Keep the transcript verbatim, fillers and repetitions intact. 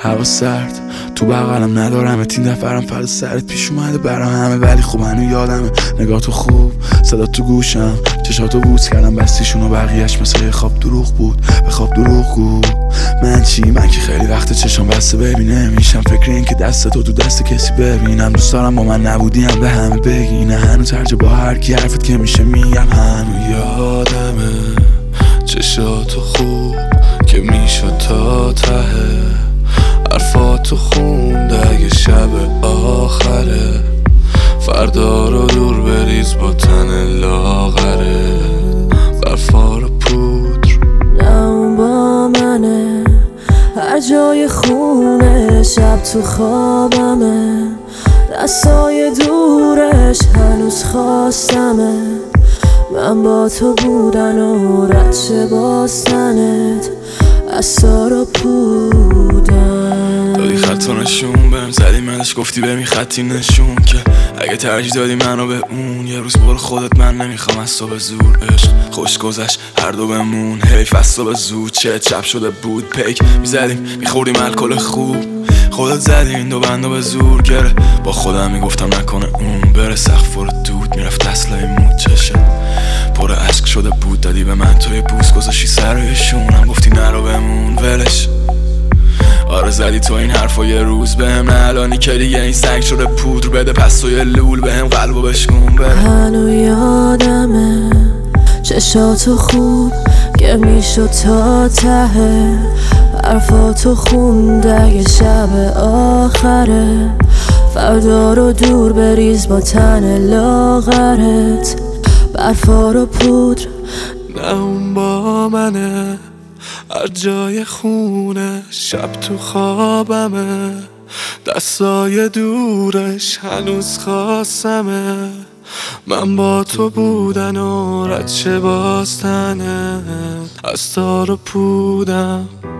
هوا سرد تو بغلم ندارم این دفعرم فرد سرت پیش اومده برا همه، ولی خوب هنو یادمه نگاه تو خوب، صدا تو گوشم، چشاتو بوس کردم بستیشون و بقیهش مثل یه خواب دروغ بود، به خواب دروغ گو. من چی؟ من که خیلی وقت چشم بسته ببینه میشم فکر این که دست تو تو دست کسی ببینم. دوست دارم با من نبودیم به همه بگی نه، هنو ترجه با هر کی حرفت که میشه میگم. هنو یادمه چشاتو خوب که میشد تا ته، حرفاتو خوند اگه شب آخره، فردا رو دور بریز با تن لاغره، برفا رو پودر. نه اون با منه، هر جای خونه، شب تو خوابمه، دستای دورش هنوز خواستمه، من با تو بودن و رد شه باستنت، دستا رو پودم. دادی خط و نشون بهم زدی منش، گفتی بهم خطی نشون که اگه ترجیح دادی منو به اون، یه روز برو خودت، من نمیخوام از تو به زور. عشق خوش گذشت هر دو بمون، حیف از تو به زود چه چپ شده بود. پیک میزدیم میخوردیم الکل خوب، خودت زدی این دو بندو به زور گره. با خودم میگفتم نکنه اون بره، سقف رو دود میرفت اصلای مود، چشه پر عشق شده بود. دادی به من توی بوس گذاشی سر روی شونم، گفتی نرو بمون ولش. آره زدی تو این حرفا یه روز بهم، نه الانی که دیگه این سنگ شده پودر. بده پس تو یه لول بهم قلبو بشکون بره. هنو یادمه چشاتو خوب که میشد تا ته، حرفاتو خوند اگه شب آخره، فردا رو دور بریز با تن لاغرت، برفا رو پودر. نه اون با منه، هر جای خونه، شب تو خوابمه، دستای دورش هنوز خواستمه، من با تو بودن و رد شه باستنه، از تا رو پودم.